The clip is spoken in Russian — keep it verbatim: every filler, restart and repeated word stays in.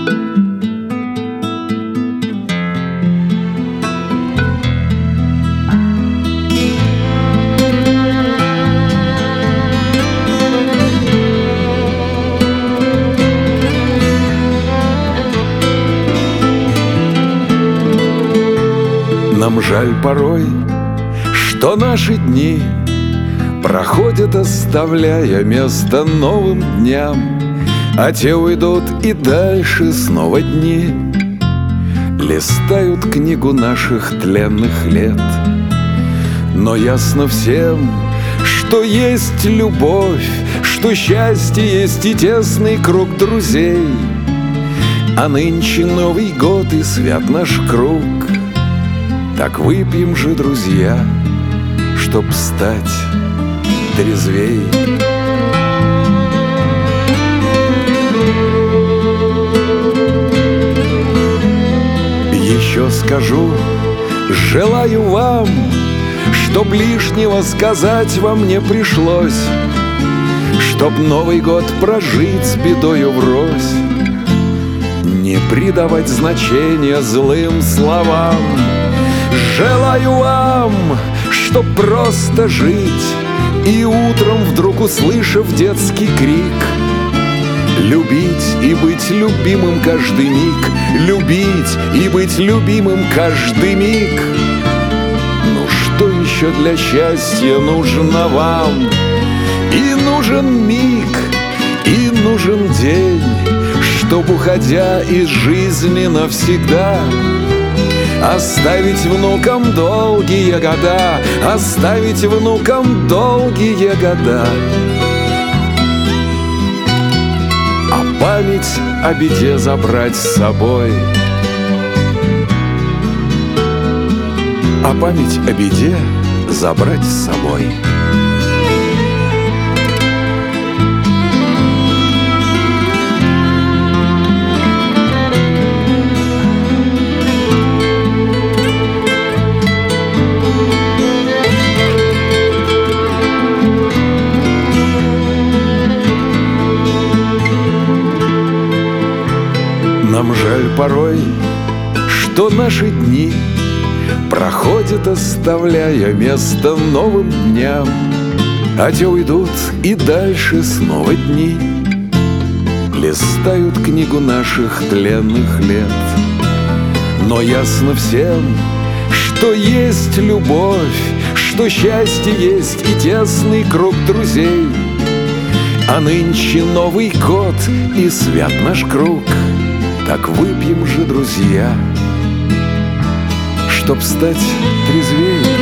Нам жаль порой, что наши дни проходят, оставляя место новым дням, а те уйдут, и дальше снова дни листают книгу наших тленных лет. Но ясно всем, что есть любовь, что счастье есть и тесный круг друзей. А нынче Новый год и свят наш круг. Так выпьем же, друзья, чтоб стать трезвей. Еще скажу, желаю вам, чтоб лишнего сказать вам не пришлось, чтоб Новый год прожить с бедою врозь, не придавать значения злым словам. Желаю вам, чтоб просто жить, и утром вдруг услышав детский крик, любить и быть любимым каждый миг, любить и быть любимым каждый миг. Ну что еще для счастья нужно вам? И нужен миг, и нужен день, чтоб, уходя из жизни навсегда, оставить внукам долгие года, оставить внукам долгие года. А память о беде забрать с собой, а память о беде забрать с собой. Нам жаль порой, что наши дни проходят, оставляя место новым дням, а те уйдут, и дальше снова дни листают книгу наших тленных лет. Но ясно всем, что есть любовь, что счастье есть и тесный круг друзей. А нынче Новый год и свят наш круг. Так выпьем же, друзья, чтоб стать трезвей.